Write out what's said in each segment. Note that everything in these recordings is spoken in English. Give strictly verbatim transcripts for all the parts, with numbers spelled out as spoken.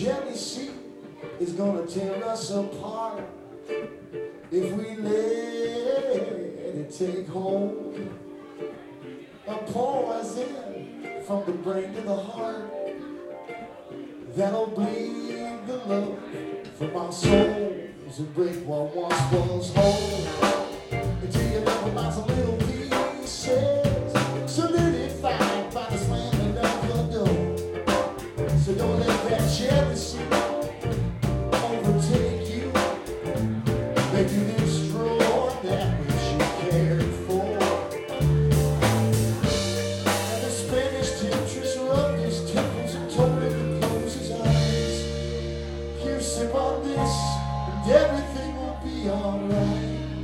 jealousy is gonna tear us apart if we let it take hold. A poison from the brain to the heart that'll bleed the love from our souls and break what once was whole. Until you never mind some little pieces, solidified by the slamming of the door. So don't let that jealousy overtake you, make you destroy that which you cared for. And the Spanish temptress rubbed his temples and told him to close his eyes. You sip on this and everything will be alright.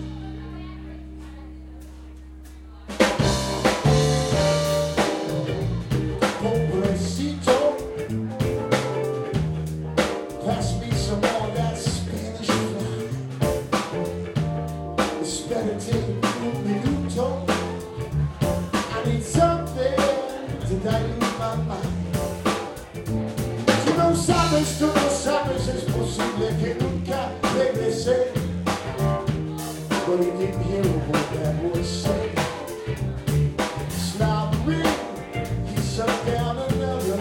Pass me some more of that Spanish fly. It's better take un minuto. I need something to dilute my mind. Tú no sabes, tú no sabes, es posible que nunca regrese. But he didn't hear what that voice said. Snobbery, he sat down another,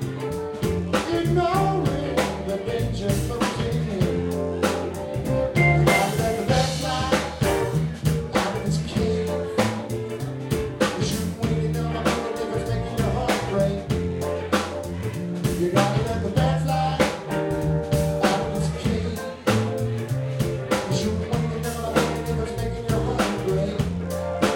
ignoring the danger posing him. You gotta let the bad fly out of his cave. You shouldn't wait enough, I'm gonna think it's making your heart break. You gotta let the bad fly out of his cave. You shouldn't wait enough, I'm gonna think it's making your heart break.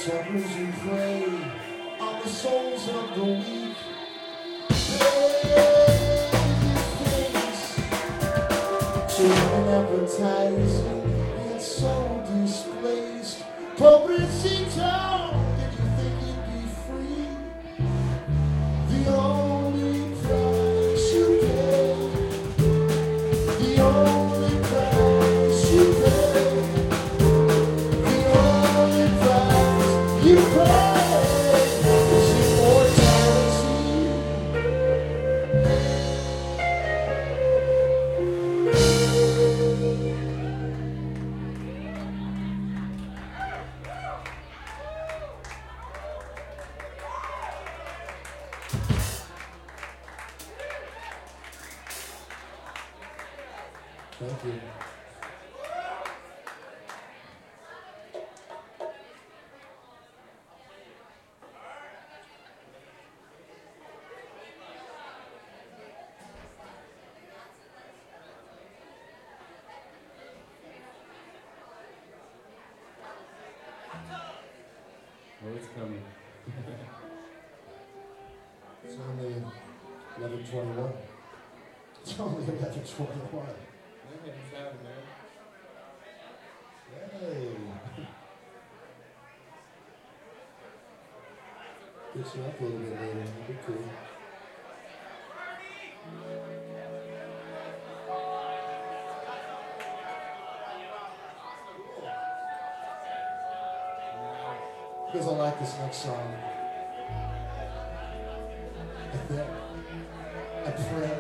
Shepherds who prey on the souls of the weak. Children advertising, yet so displaced. Pobrecito, did you think you'd be free? The only price you pay, the only price you pay, the only price you pay is immortality. Thank you. Oh, it's coming. It's only eleven twenty-one. It's only eleven twenty-one. Yeah, he's out of there. Hey. Get you up a little bit later. That'd be cool. You guys all like this next song? I think, I pray